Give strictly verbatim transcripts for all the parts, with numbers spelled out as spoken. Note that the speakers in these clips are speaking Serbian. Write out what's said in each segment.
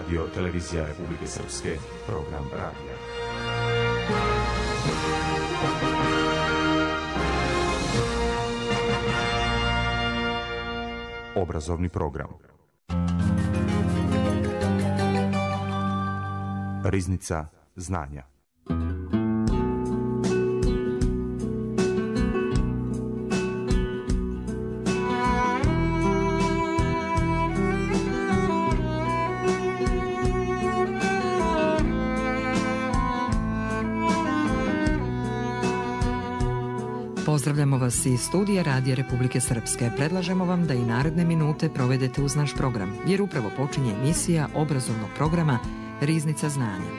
Radio Televizija Republike Srpske, program radija. Obrazovni program. Riznica znanja. Pozdravljamo vas iz studija Radija Republike Srpske. Predlažemo vam da i naredne minute provedete uz naš program, jer upravo počinje emisija obrazovnog programa Riznica znanja.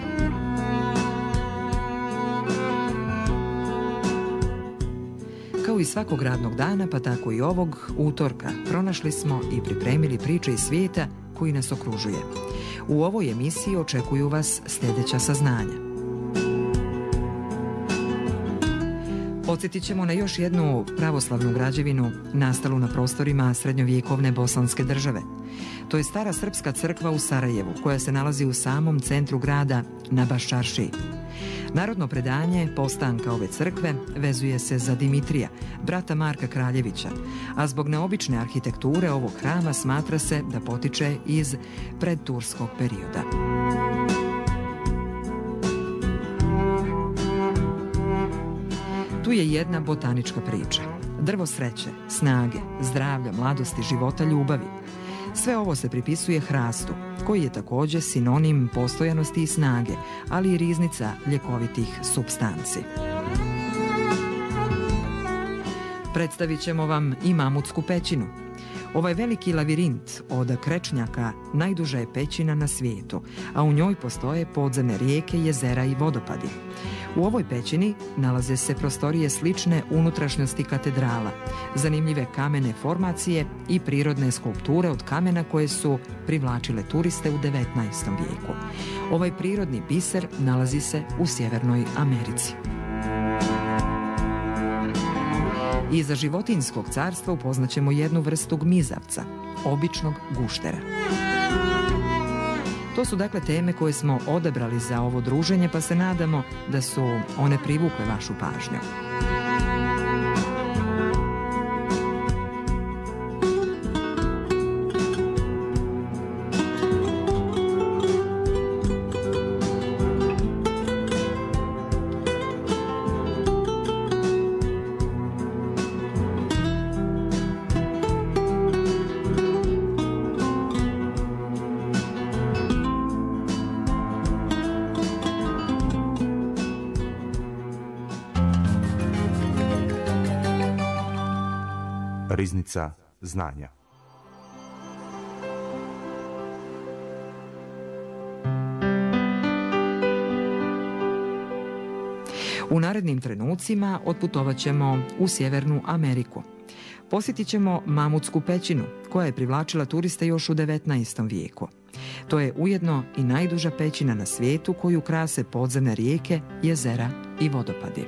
Kao i svakog radnog dana, pa tako i ovog utorka, pronašli smo i pripremili priče iz svijeta koji nas okružuje. U ovoj emisiji očekuju vas sljedeća saznanja. Podsjetit ćemo na još jednu pravoslavnu građevinu nastalu na prostorima srednjovjekovne Bosanske države. To je stara srpska crkva u Sarajevu, koja se nalazi u samom centru grada na Baščaršiji. Narodno predanje postanka ove crkve vezuje se za Dimitrija, brata Marka Kraljevića, a zbog neobične arhitekture ovog hrama smatra se da potiče iz predturskog perioda. Tu je jedna botanička priča. Drvo sreće, snage, zdravlja, mladosti, života, ljubavi. Sve ovo se pripisuje hrastu, koji je također sinonim postojanosti i snage, ali i riznica ljekovitih supstanci. Predstavit ćemo vam i Mamutsku pećinu. Ovaj veliki lavirint od krečnjaka najduža je pećina na svijetu, a u njoj postoje podzemne rijeke, jezera i vodopadi. U ovoj pećini nalaze se prostorije slične unutrašnjosti katedrala, zanimljive kamene formacije i prirodne skulpture od kamena koje su privlačile turiste u devetnaestom vijeku. Ovaj prirodni biser nalazi se u Sjevernoj Americi. Iza životinjskog carstva upoznaćemo jednu vrstu gmizavca, običnog guštera. To su dakle teme koje smo odabrali za ovo druženje, pa se nadamo da su one privukle vašu pažnju. Riznica znanja. U narednim trenucima otputovat ćemo u Sjevernu Ameriku. Posjetit ćemo Mamutsku pećinu, koja je privlačila turiste još u devetnaestom vijeku. To je ujedno i najduža pećina na svijetu koju krase podzemne rijeke, jezera i vodopadi.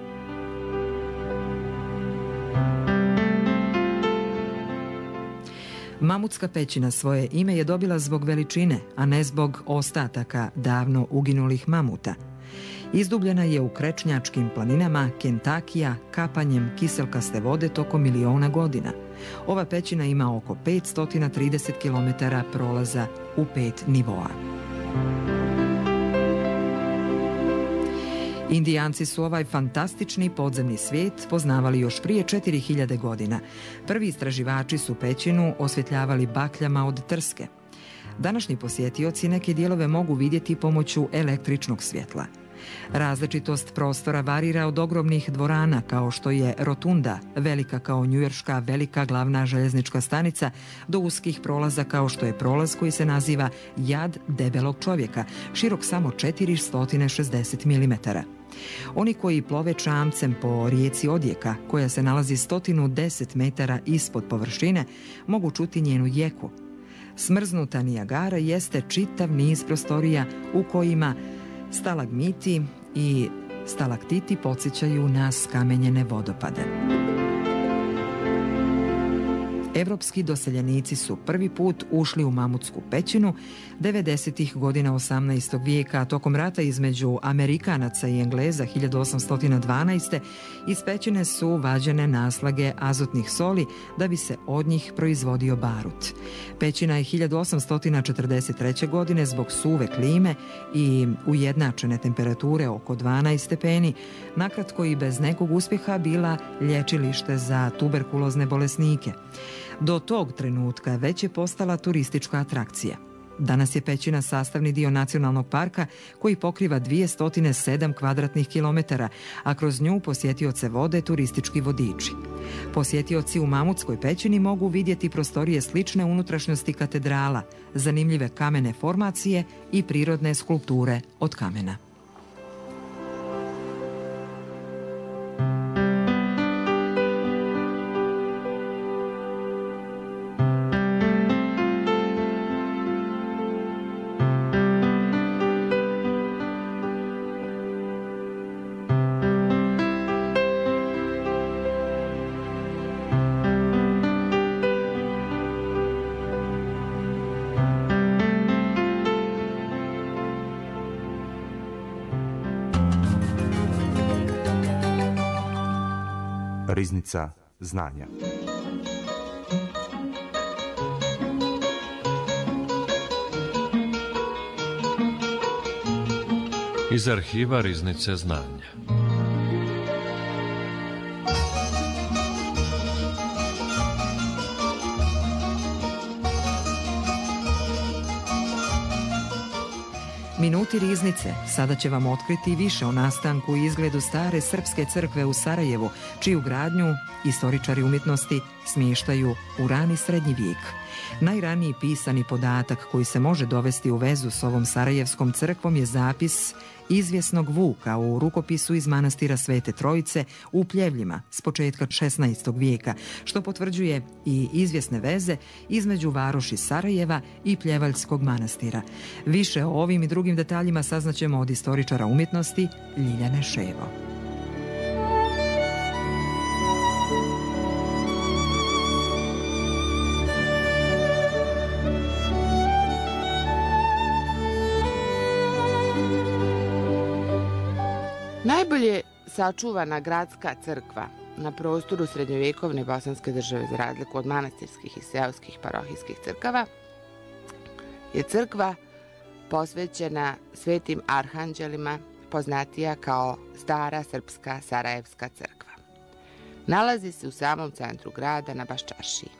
Mamutska pećina svoje ime je dobila zbog veličine, a ne zbog ostataka davno uginulih mamuta. Izdubljena je u krečnjačkim planinama Kentakija kapanjem kiselkaste vode tokom miliona godina. Ova pećina ima oko petsto trideset kilometara prolaza u pet nivoa. Indijanci su ovaj fantastični podzemni svijet poznavali još prije četiri hiljade godina. Prvi istraživači su pećinu osvjetljavali bakljama od trske. Današnji posjetioci neke dijelove mogu vidjeti pomoću električnog svjetla. Različitost prostora varira od ogromnih dvorana kao što je rotunda, velika kao njujorška velika glavna željeznička stanica, do uskih prolaza kao što je prolaz koji se naziva Jad debelog čovjeka, širok samo četiristo šezdeset milimetara. Oni koji plove čamcem po rijeci Odjeka, koja se nalazi sto deset metara ispod površine, mogu čuti njenu jeku. Smrznuta Nijagara jeste čitav niz prostorija u kojima stalagmiti i stalaktiti podsjećaju na skamenjene vodopade. Evropski doseljenici su prvi put ušli u Mamutsku pećinu devedesetih godina osamnaestog vijeka, a tokom rata između Amerikanaca i Engleza hiljadu osamsto dvanaeste. iz pećine su vađene naslage azotnih soli da bi se od njih proizvodio barut. Pećina je hiljadu osamsto četrdeset treće. godine zbog suve klime i ujednačene temperature oko dvanaest stepeni, nakratko i bez nekog uspjeha bila lječilište za tuberkulozne bolesnike. Do tog trenutka već je postala turistička atrakcija. Danas je pećina sastavni dio nacionalnog parka koji pokriva dvjesto sedam kvadratnih kilometara, a kroz nju posjetioce vode turistički vodiči. Posjetioci u Mamutskoj pećini mogu vidjeti prostorije slične unutrašnjosti katedrala, zanimljive kamene formacije i prirodne skulpture od kamena. Riznica znanja. Iz arhiva Riznice znanja. Minuti Riznice sada će vam otkriti više o nastanku i izgledu stare srpske crkve u Sarajevu, čiju gradnju istoričari umjetnosti smještaju u rani srednji vijek. Najraniji pisani podatak koji se može dovesti u vezu s ovom sarajevskom crkvom je zapis izvjesnog Vuka u rukopisu iz manastira Svete Trojice u Pljevljima s početka šesnaestog vijeka, što potvrđuje i izvjesne veze između varoši Sarajeva i Pljevaljskog manastira. Više o ovim i drugim detaljima saznaćemo od istoričara umjetnosti Ljiljane Ševo. Najbolje sačuvana gradska crkva na prostoru srednjovjekovne bosanske države, za razliku od manastirskih i seoskih parohijskih crkava, je crkva posvećena svetim arhanđelima, poznatija kao Stara srpska sarajevska crkva. Nalazi se u samom centru grada na Baščaršiji.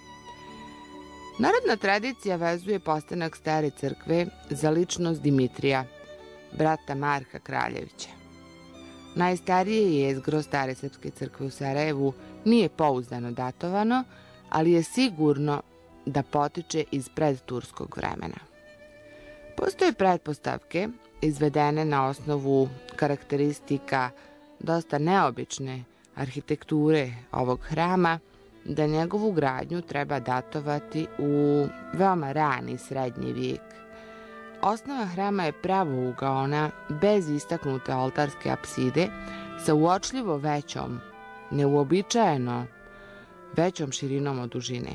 Narodna tradicija vezuje postanak stare crkve za ličnost Dimitrija, brata Marka Kraljevića. Najstarije jezgro stare srpske crkve u Sarajevu nije pouzdano datovano, ali je sigurno da potiče iz predturskog vremena. Postoje pretpostavke izvedene na osnovu karakteristika dosta neobične arhitekture ovog hrama, da njegovu gradnju treba datovati u veoma rani srednji vijek. Osnova hrama je pravougaona, bez istaknute oltarske apside, sa uočljivo većom, neuobičajeno većom širinom od dužine.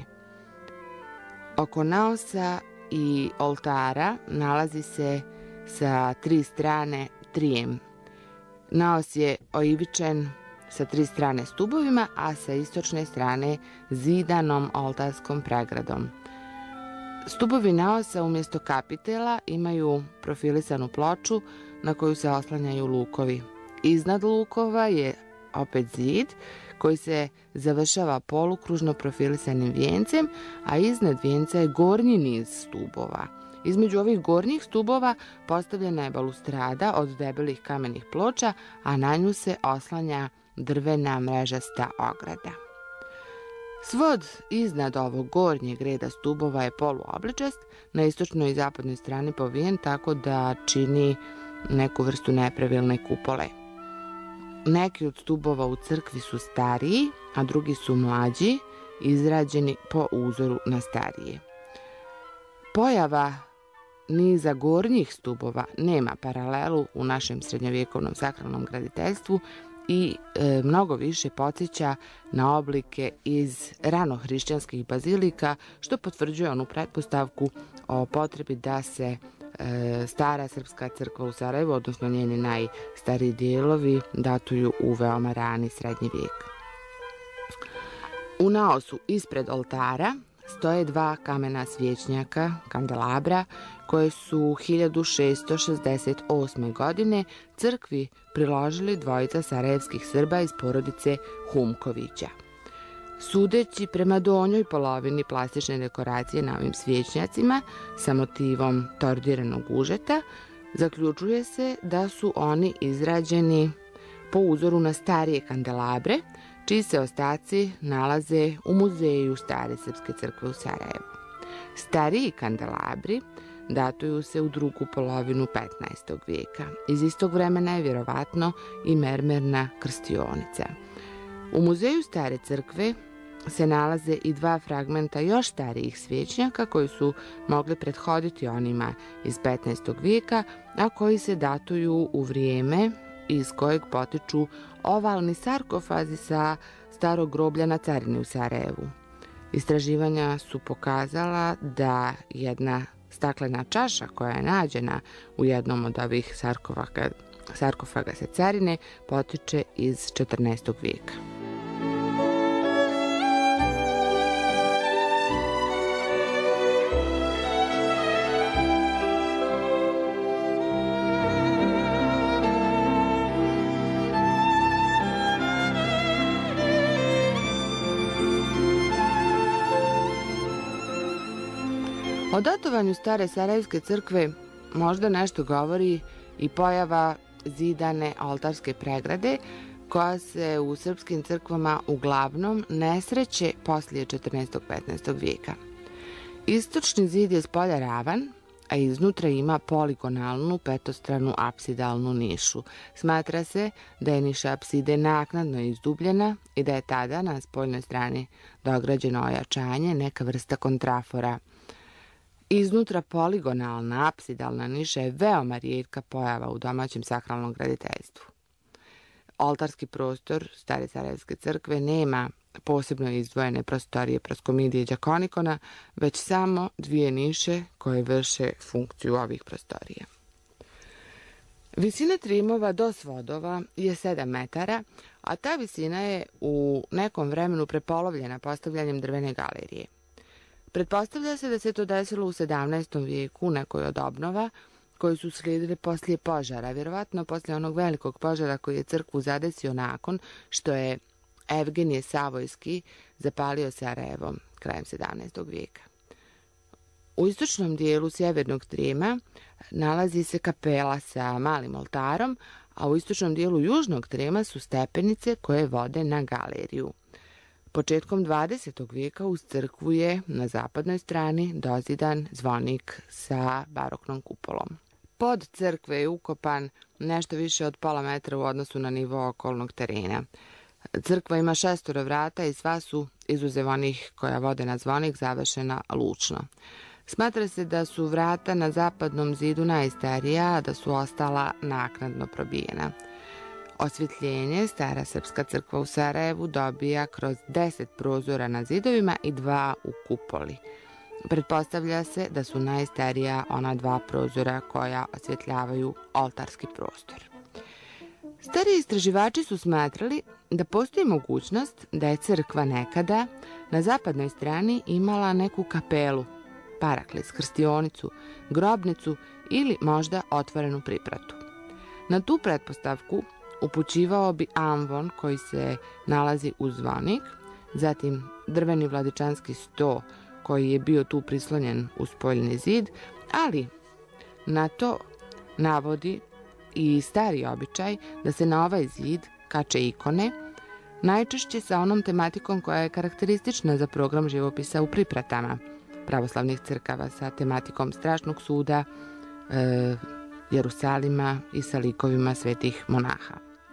Oko naosa i oltara nalazi se sa tri strane trijem. Naos je oivičen sa tri strane stubovima, a sa istočne strane zidanom oltarskom pregradom. Stubovi naosa umjesto kapitela imaju profilisanu ploču na koju se oslanjaju lukovi. Iznad lukova je opet zid koji se završava polukružno profilisanim vijencem, a iznad vijenca je gornji niz stubova. Između ovih gornjih stubova postavljena je balustrada od debelih kamenih ploča, a na nju se oslanja drvena mrežasta ograda. Svod iznad ovog gornjeg reda stubova je poluobličast, na istočnoj i zapadnoj strani povijen tako da čini neku vrstu nepravilne kupole. Neki od stubova u crkvi su stariji, a drugi su mlađi, izrađeni po uzoru na starije. Pojava niza gornjih stubova nema paralelu u našem srednjovjekovnom sakralnom graditeljstvu i e, mnogo više podsjeća na oblike iz ranohrišćanskih bazilika, što potvrđuje onu pretpostavku o potrebi da se e, stara srpska crkva u Sarajevu, odnosno njeni najstariji dijelovi, datuju u veoma rani srednji vijek. U naosu ispred oltara stoje dva kamena svječnjaka, kandelabra, koje su hiljadu šessto šezdeset osme. godine crkvi priložili dvojica sarajevskih Srba iz porodice Humkovića. Sudeći prema donjoj polovini plastične dekoracije na ovim svječnjacima sa motivom tordiranog užeta, zaključuje se da su oni izrađeni po uzoru na starije kandelabre, čiji se ostaci nalaze u muzeju Stare srpske crkve u Sarajevu. Stariji kandelabri datuju se u drugu polovinu petnaestog vijeka. Iz istog vremena je vjerovatno i mermerna krstionica. U muzeju Stare crkve se nalaze i dva fragmenta još starijih svječnjaka koji su mogli prethoditi onima iz petnaestog vijeka, a koji se datuju u vrijeme iz kojeg potiču ovalni sarkofazi sa starog groblja na Carini u Sarajevu. Istraživanja su pokazala da jedna staklena čaša koja je nađena u jednom od ovih sarkofaga, sarkofaga sa Carine potiče iz četrnaestog vijeka. O datovanju Stare Sarajevske crkve možda nešto govori i pojava zidane oltarske pregrade, koja se u srpskim crkvama uglavnom ne sreće poslije četrnaestog petnaestog vijeka. Istočni zid je spolja ravan, a iznutra ima poligonalnu petostranu apsidalnu nišu. Smatra se da je niša apside naknadno izdubljena i da je tada na spoljnoj strani dograđeno ojačanje, neka vrsta kontrafora. Iznutra poligonalna apsidalna niša je veoma rijetka pojava u domaćem sakralnom graditeljstvu. Oltarski prostor Stare Sarajevske crkve nema posebno izdvojene prostorije proskomidije đakonikona, već samo dvije niše koje vrše funkciju ovih prostorija. Visina trimova do svodova je sedam metara, a ta visina je u nekom vremenu prepolovljena postavljanjem drvene galerije. Pretpostavlja se da se to desilo u sedamnaestom vijeku u nekoj od obnova koji su slijedili poslije požara, vjerovatno poslije onog velikog požara koji je crkvu zadesio nakon što je Evgenije Savojski zapalio Sarajevo krajem sedamnaestog vijeka. U istočnom dijelu sjevernog trima nalazi se kapela sa malim oltarom, a u istočnom dijelu južnog trima su stepenice koje vode na galeriju. Početkom dvadesetog vijeka uz crkvu je na zapadnoj strani dozidan zvonik sa baroknom kupolom. Pod crkve je ukopan nešto više od pola metra u odnosu na nivo okolnog terena. Crkva ima šestoro vrata i sva su, izuzev onih koja vode na zvonik, završena lučno. Smatra se da su vrata na zapadnom zidu najstarija, a da su ostala naknadno probijena. Osvjetljenje Stara srpska crkva u Sarajevu dobija kroz deset prozora na zidovima i dva u kupoli. Pretpostavlja se da su najstarija ona dva prozora koja osvjetljavaju oltarski prostor. Stariji istraživači su smatrali da postoji mogućnost da je crkva nekada na zapadnoj strani imala neku kapelu, paraklis, krstionicu, grobnicu ili možda otvorenu pripratu. Na tu pretpostavku upućivao bi amvon koji se nalazi uz zvonik, zatim drveni vladičanski sto koji je bio tu prislonjen uz spoljni zid, ali na to navodi i stari običaj da se na ovaj zid kače ikone, najčešće sa onom tematikom koja je karakteristična za program živopisa u pripratama pravoslavnih crkava sa tematikom strašnog suda, e, Jerusalima i sa likovima svetih monaha.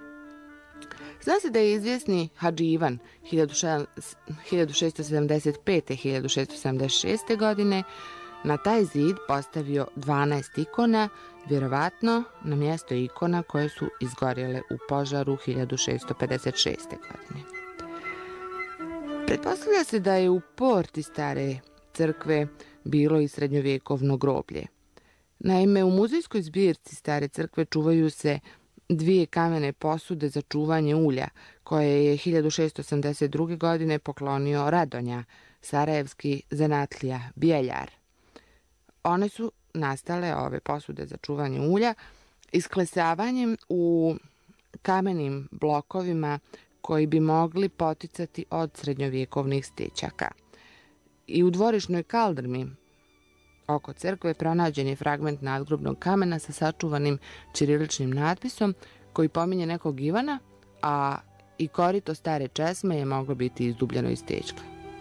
Zna se da je izvjesni Hadži Ivan hiljadu šesto sedamdeset pete do hiljadu šesto sedamdeset šeste. godine na taj zid postavio dvanaest ikona, vjerovatno na mjesto ikona koje su izgorjele u požaru hiljadu šesto pedeset šeste. godine. Pretpostavlja se da je u porti stare crkve bilo i srednjovjekovno groblje. Naime, u muzejskoj zbirci stare crkve čuvaju se dvije kamene posude za čuvanje ulja, koje je hiljadu šesto osamdeset druge. godine poklonio Radonja, sarajevski zanatlija, bjeljar. One su nastale, ove posude za čuvanje ulja, isklesavanjem u kamenim blokovima koji bi mogli poticati od srednjovjekovnih stećaka. I u dvorišnoj kaldrmi oko crkve pronađen je fragment nadgrobnog kamena sa sačuvanim ćiriličnim natpisom koji pominje nekog Ivana, a i korito stare česme je moglo biti izdubljeno iz stećka.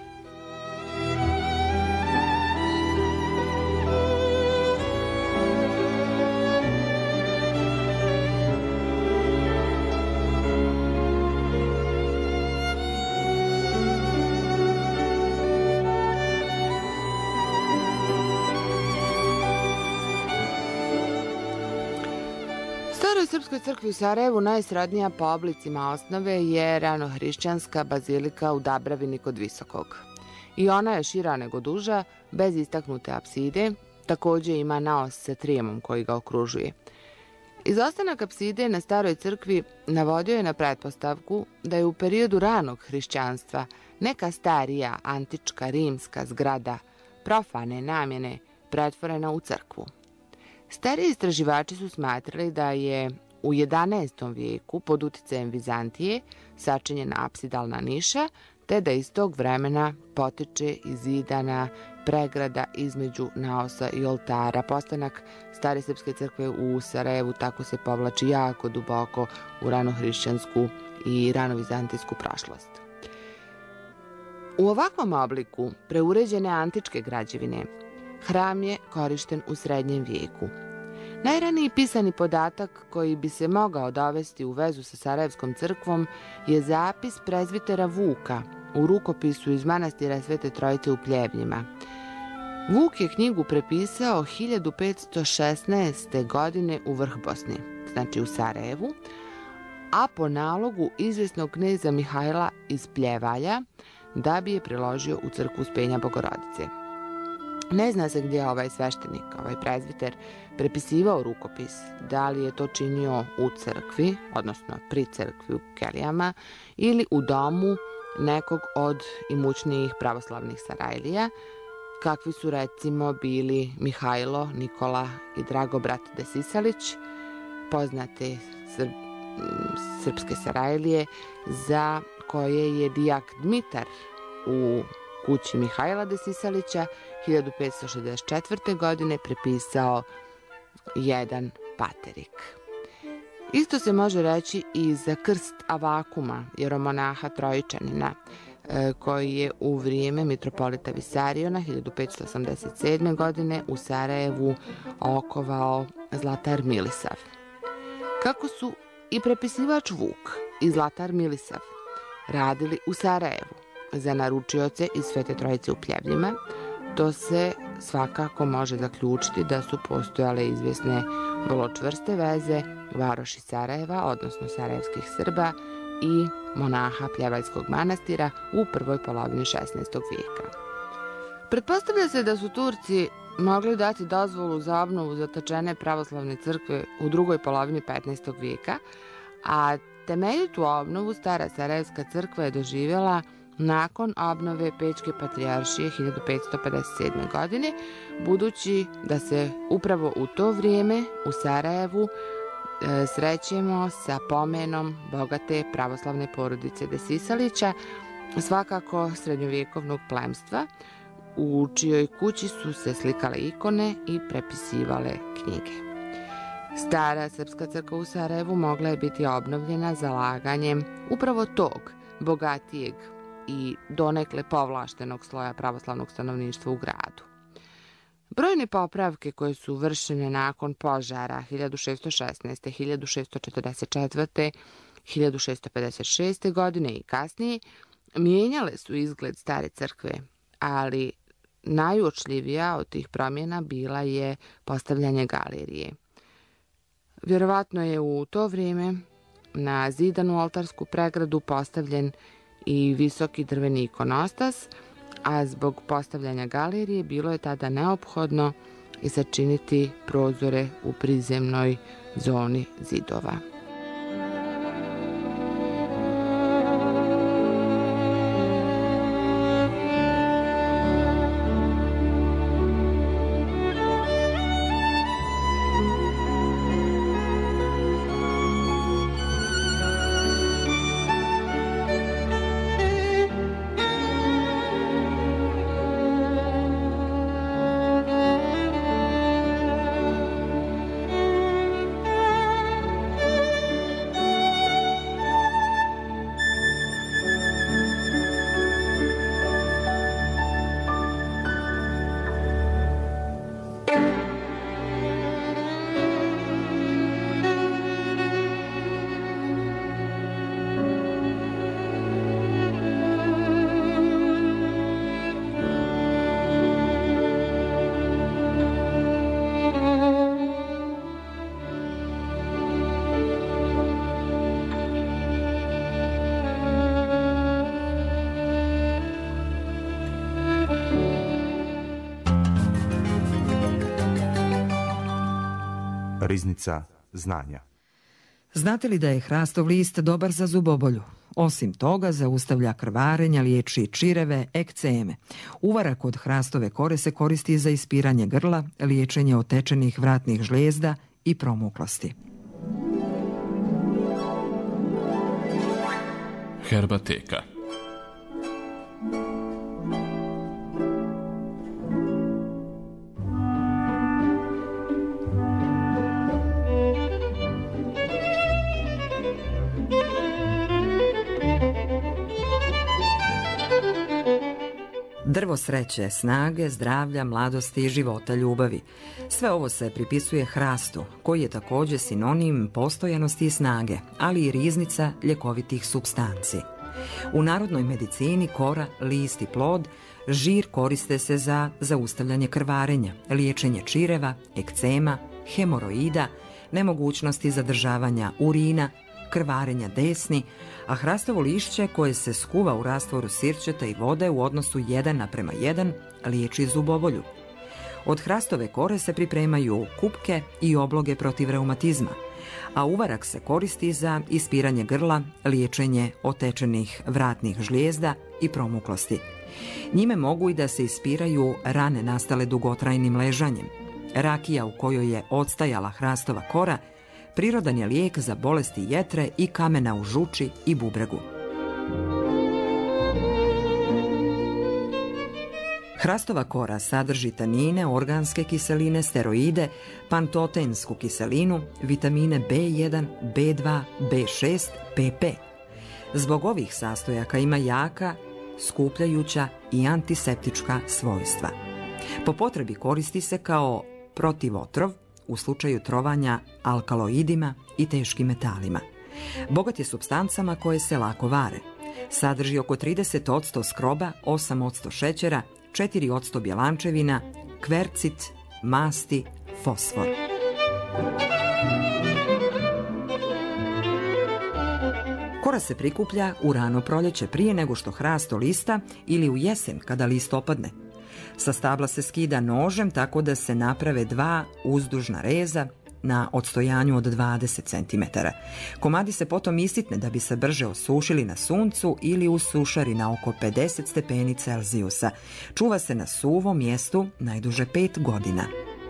Staroj srpskoj crkvi u Sarajevu najsrodnija po oblicima osnove je ranohrišćanska bazilika u Dabravini kod Visokog. I ona je šira nego duža, bez istaknute apside, također ima naos sa trijemom koji ga okružuje. Izostanak apside na staroj crkvi navodio je na pretpostavku da je u periodu ranog hrišćanstva neka starija antička rimska zgrada profane namjene pretvorena u crkvu. Stariji istraživači su smatrali da je u jedanaestom vijeku pod uticajem Vizantije sačinjena apsidalna niša, te da iz tog vremena potiče i zidana pregrada između naosa i oltara. Postanak stare srpske crkve u Sarajevu tako se povlači jako duboko u ranohrišćansku i ranovizantijsku prošlost. U ovakvom obliku preuređene antičke građevine hram je korišten u srednjem vijeku. Najraniji pisani podatak koji bi se mogao dovesti u vezu sa Sarajevskom crkvom je zapis prezbitera Vuka u rukopisu iz manastira Svete Trojice u Pljevljima. Vuk je knjigu prepisao hiljadu petsto šesnaeste. godine u Vrhbosni, znači u Sarajevu, a po nalogu izvjesnog kneza Mihajla iz Pljevalja da bi je priložio u crkvu Uspenja Bogorodice. Ne zna se gdje je ovaj sveštenik, ovaj prezbiter, prepisivao rukopis, da li je to činio u crkvi, odnosno pri crkvi u kelijama, ili u domu nekog od imućnijih pravoslavnih Sarajlija, kakvi su recimo bili Mihajlo, Nikola i Dragobrat Desisalić, poznate srp, srpske Sarajlije, za koje je dijak Dmitar u kući Mihajla Desisalića hiljadu petsto šezdeset četvrte. godine prepisao jedan paterik. Isto se može reći i za krst Avakuma, jeromonaha Trojičanina, koji je u vrijeme mitropolita Visariona hiljadu petsto osamdeset sedme. godine u Sarajevu okovao Zlatar Milisav. Kako su i prepisivač Vuk i Zlatar Milisav radili u Sarajevu za naručioce iz Svete Trojice u Pljevljima, to se svakako može zaključiti da su postojale izvjesne vrlo čvrste veze varoši Sarajeva, odnosno sarajevskih Srba i monaha Pljevaljskog manastira u prvoj polovini šesnaestog vijeka. Pretpostavlja se da su Turci mogli dati dozvolu za obnovu zatečene pravoslavne crkve u drugoj polovini petnaestog vijeka, a temeljitu obnovu stara Sarajevska crkva je doživjela nakon obnove Pečke patrijaršije hiljadu petsto pedeset sedme. godine, budući da se upravo u to vrijeme u Sarajevu e, srećemo sa pomenom bogate pravoslavne porodice Desisalića, svakako srednjovjekovnog plemstva, u čijoj kući su se slikale ikone i prepisivale knjige. Stara srpska crkva u Sarajevu mogla je biti obnovljena zalaganjem upravo tog bogatijeg i donekle povlaštenog sloja pravoslavnog stanovništva u gradu. Brojne popravke koje su vršene nakon požara hiljadu šesto šesnaeste. hiljadu šesto četrdeset četvrte. hiljadu šesto pedeset šeste. godine i kasnije mijenjale su izgled stare crkve, ali Najuočljivija od tih promjena bila je postavljanje galerije. Vjerovatno je u to vrijeme na zidanu oltarsku pregradu postavljen i visoki drveni ikonostas, a zbog postavljanja galerije bilo je tada neophodno i sačiniti prozore u prizemnoj zoni zidova. Riznica znanja. Znate li da je hrastov list dobar za zubobolju? Osim toga, zaustavlja krvarenja, liječi čireve, ekceme. Uvarak od hrastove kore se koristi za ispiranje grla, liječenje otečenih vratnih žlijezda i promuklosti. Herbateka. Drvo sreće, snage, zdravlja, mladosti i života, ljubavi. Sve ovo se pripisuje hrastu, koji je također sinonim postojanosti i snage, ali i riznica ljekovitih supstanci. U narodnoj medicini kora, list i plod, žir koriste se za zaustavljanje krvarenja, liječenje čireva, ekcema, hemoroida, nemogućnosti zadržavanja urina, krvarenja desni, a hrastovo lišće koje se skuva u rastvoru sirćeta i vode u odnosu jedan naprema jedan liječi zubobolju. Od hrastove kore se pripremaju kupke i obloge protiv reumatizma, a uvarak se koristi za ispiranje grla, liječenje otečenih vratnih žlijezda i promuklosti. Njime mogu i da se ispiraju rane nastale dugotrajnim ležanjem. Rakija u kojoj je odstajala hrastova kora prirodan je lijek za bolesti jetre i kamena u žuči i bubregu. Hrastova kora sadrži tanine, organske kiseline, steroide, pantotensku kiselinu, vitamine be jedan, be dva, be šest, pp. Zbog ovih sastojaka ima jaka, skupljajuća i antiseptička svojstva. Po potrebi koristi se kao protivotrov u slučaju trovanja alkaloidima i teškim metalima. Bogat je supstancama koje se lako vare. Sadrži oko trideset posto skroba, osam posto šećera, četiri posto bjelančevina, kvercit, masti, fosfor. Kora se prikuplja u rano proljeće prije nego što hrasto lista ili u jesen kada list opadne. Sa stabla se skida nožem tako da se naprave dva uzdužna reza na odstojanju od dvadeset centimetara. Komadi se potom isitne da bi se brže osušili na suncu ili u sušari na oko pedeset stepeni Celzijusa. Čuva se na suvom mjestu najduže pet godina.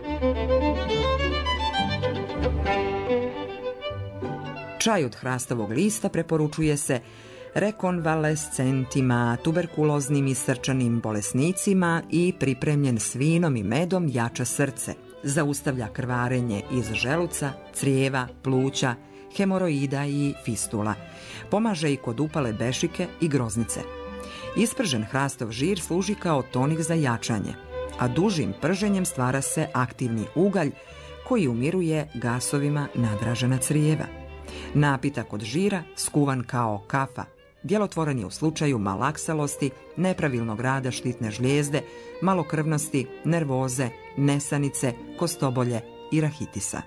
Čaj od hrastovog lista preporučuje se rekonvalescentima, tuberkuloznim i srčanim bolesnicima i pripremljen s vinom i medom jača srce. Zaustavlja krvarenje iz želuca, crijeva, pluća, hemoroida i fistula. Pomaže i kod upale bešike i groznice. Ispržen hrastov žir služi kao tonik za jačanje, a dužim prženjem stvara se aktivni ugalj koji umiruje gasovima nadražena crijeva. Napitak od žira, skuvan kao kafa, Djelotvoran je u slučaju malaksalosti, nepravilnog rada štitne žlijezde, malokrvnosti, nervoze, nesanice, kostobolje i rahitisa.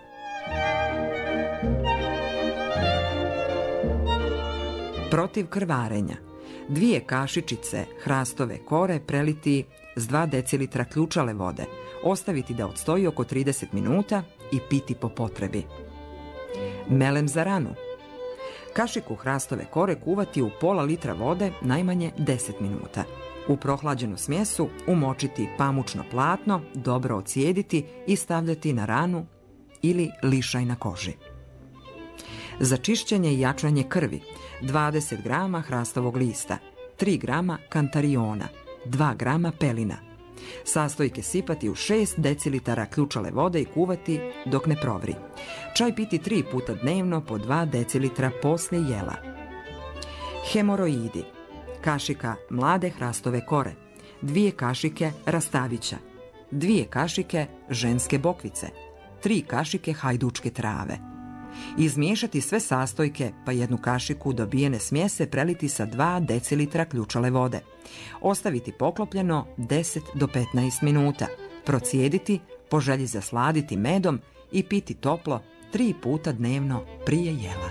Protiv krvarenja. Dvije kašičice hrastove kore preliti s dva decilitra ključale vode, ostaviti da odstoji oko trideset minuta i piti po potrebi. Melem za ranu. Kašiku hrastove kore kuvati u pola litra vode najmanje deset minuta. U prohlađenu smjesu umočiti pamučno platno, dobro ocijediti i stavljati na ranu ili lišaj na koži. Za čišćenje i jačanje krvi dvadeset grama hrastovog lista, tri grama kantariona, dva grama pelina. Sastojke sipati u šest decilitara ključale vode i kuvati dok ne provri. Čaj piti tri puta dnevno po dva decilitra poslije jela. Hemoroidi. Kašika mlade hrastove kore, dvije kašike rastavića, dvije kašike ženske bokvice, tri kašike hajdučke trave. Izmiješati sve sastojke pa jednu kašiku dobijene smjese preliti sa dva decilitra ključale vode. Ostaviti poklopljeno deset do petnaest minuta. Procijediti, po želji zasladiti medom i piti toplo tri puta dnevno prije jela.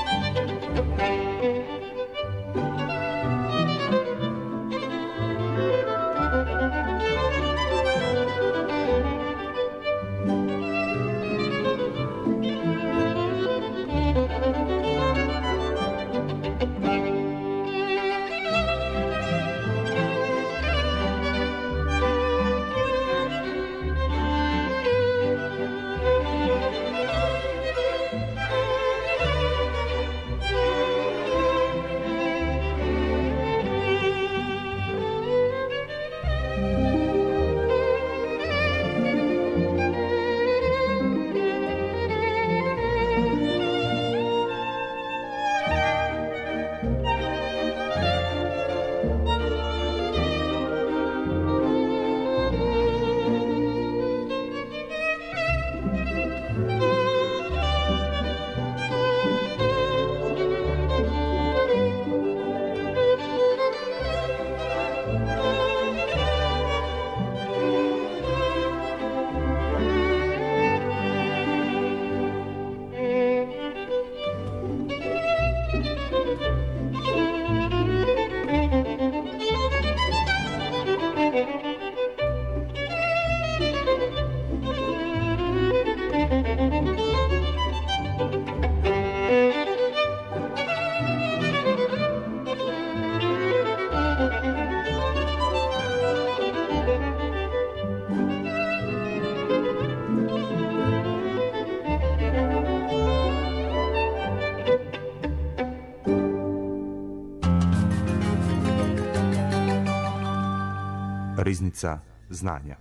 Riznica znanja.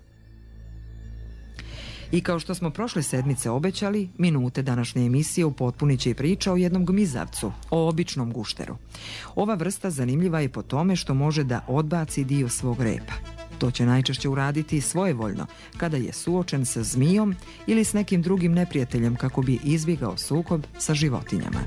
I kao što smo prošle sedmice obećali, minute današnje emisije upotpunit će i priča o jednom gmizavcu, o običnom gušteru. Ova vrsta zanimljiva je po tome što može da odbaci dio svog repa. To će najčešće uraditi svojevoljno, kada je suočen sa zmijom ili s nekim drugim neprijateljem kako bi izbjegao sukob sa životinjama.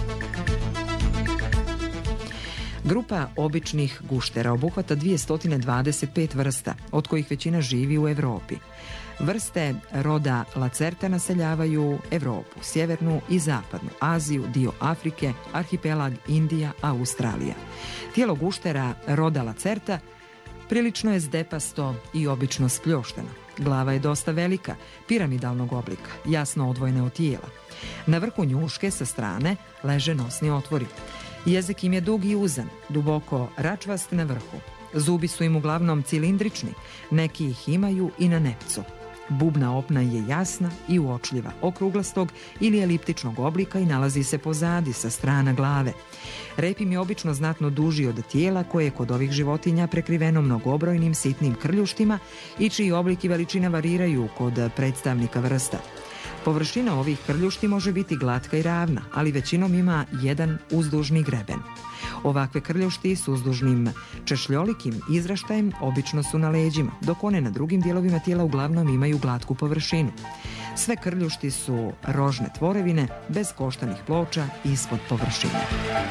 Grupa običnih guštera obuhvata dvjesto dvadeset pet vrsta, od kojih većina živi u Europi. Vrste roda Lacerta naseljavaju Europu, sjevernu i zapadnu Aziju, dio Afrike, arhipelag Indija, Australija. Tijelo guštera roda Lacerta prilično je zdepasto i obično spljošteno. Glava je dosta velika, piramidalnog oblika, jasno odvojena od tijela. Na vrhu njuške sa strane leže nosni otvori. Jezik im je dug i uzan, duboko račvast na vrhu. Zubi su im uglavnom cilindrični, neki ih imaju i na nepcu. Bubna opna je jasna i uočljiva, okruglastog ili eliptičnog oblika i nalazi se pozadi sa strana glave. Rep im je obično znatno duži od tijela koje je kod ovih životinja prekriveno mnogobrojnim sitnim krljuštima i čiji oblik i veličina variraju kod predstavnika vrsta. Površina ovih krljušti može biti glatka i ravna, ali većinom ima jedan uzdužni greben. Ovakve krljušti s uzdužnim češljolikim izraštajem obično su na leđima, dok one na drugim dijelovima tijela uglavnom imaju glatku površinu. Sve krljušti su rožne tvorevine bez koštanih ploča ispod površine.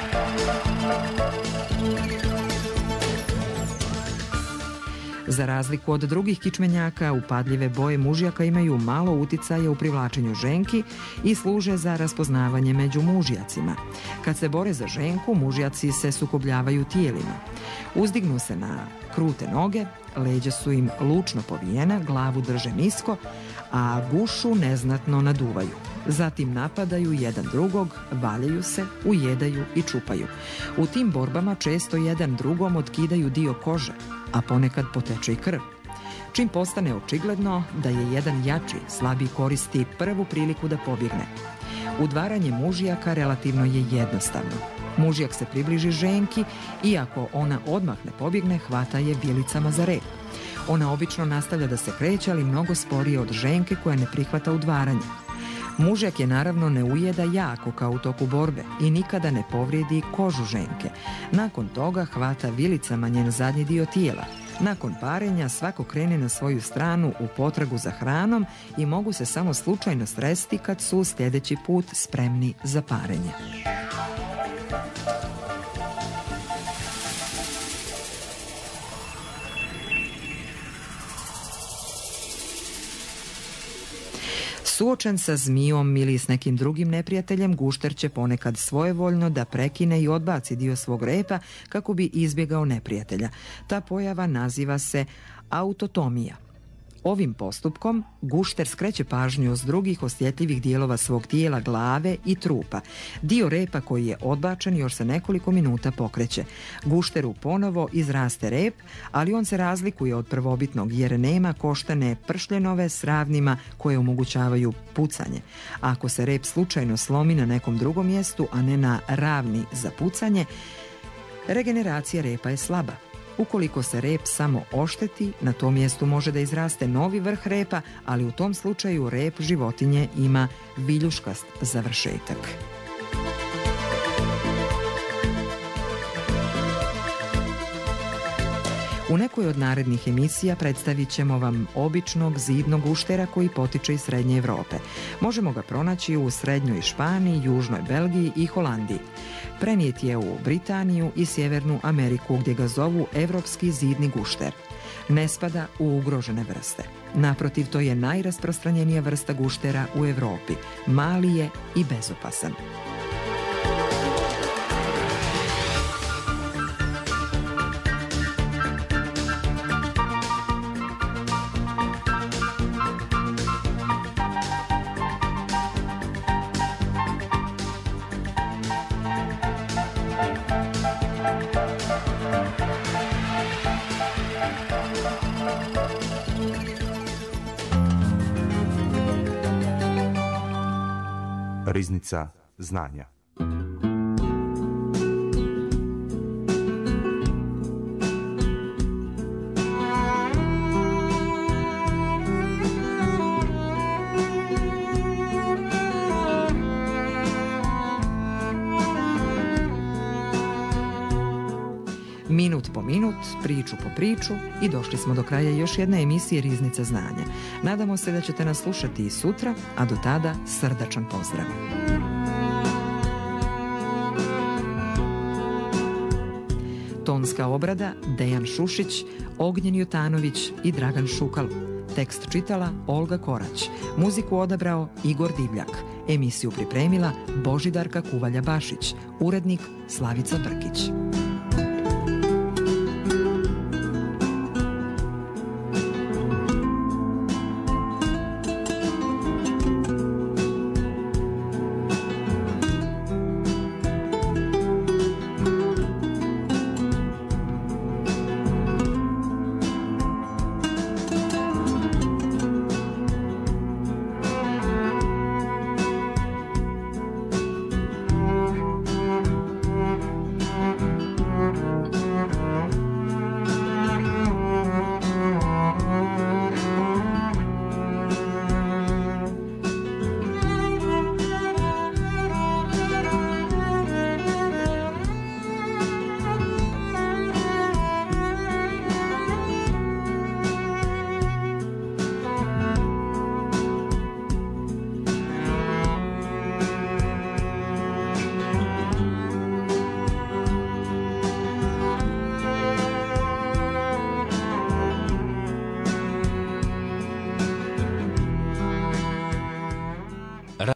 Za razliku od drugih kičmenjaka, upadljive boje mužjaka imaju malo uticaja u privlačenju ženki i služe za raspoznavanje među mužjacima. Kad se bore za ženku, mužjaci se sukobljavaju tijelima. Uzdignu se na krute noge, leđa su im lučno povijena, glavu drže nisko, a gušu neznatno naduvaju. Zatim napadaju jedan drugog, valjaju se, ujedaju i čupaju. U tim borbama često jedan drugom otkidaju dio kože, a ponekad poteče i krv. Čim postane očigledno da je jedan jači, slabiji koristi prvu priliku da pobjegne. Udvaranje mužjaka relativno je jednostavno. Mužjak se približi ženki i ako ona odmah ne pobjegne, hvata je vilicama za rep. Ona obično nastavlja da se kreće, ali mnogo sporije od ženke koja ne prihvata udvaranje. Mužjak je naravno ne ujeda jako kao u toku borbe i nikada ne povrijedi kožu ženke. Nakon toga hvata vilicama njen zadnji dio tijela. Nakon parenja svako krene na svoju stranu u potragu za hranom i mogu se samo slučajno sresti kad su sljedeći put spremni za parenje. Suočen sa zmijom ili s nekim drugim neprijateljem, gušter će ponekad svojevoljno da prekine i odbaci dio svog repa kako bi izbjegao neprijatelja. Ta pojava naziva se autotomija. Ovim postupkom gušter skreće pažnju s drugih osjetljivih dijelova svog tijela, glave i trupa. Dio repa koji je odbačen još se nekoliko minuta pokreće. Gušteru ponovo izraste rep, ali on se razlikuje od prvobitnog jer nema koštane pršljenove s ravnima koje omogućavaju pucanje. Ako se rep slučajno slomi na nekom drugom mjestu, a ne na ravni za pucanje, regeneracija repa je slaba. Ukoliko se rep samo ošteti, na tom mjestu može da izraste novi vrh repa, ali u tom slučaju rep životinje ima viljuškast završetak. U nekoj od narednih emisija predstavit ćemo vam običnog zidnog guštera koji potiče iz Srednje Evrope. Možemo ga pronaći u Srednjoj Španiji, Južnoj Belgiji i Holandiji. Prenijet je u Britaniju i Sjevernu Ameriku gdje ga zovu evropski zidni gušter. Ne spada u ugrožene vrste. Naprotiv, to je najrasprostranjenija vrsta guštera u Evropi. Mali je i bezopasan. Riznica znanja. Minut po minut, priču po priču i došli smo do kraja još jedne emisije Riznica znanja. Nadamo se da ćete nas slušati i sutra, a do tada srdačan pozdrav. Tonska obrada Dejan Šušić, Ognjen Jutanović i Dragan Šukal. Tekst čitala Olga Korać. Muziku odabrao Igor Divljak. Emisiju pripremila Božidarka Kuvalja Bašić. Urednik Slavica Brkić.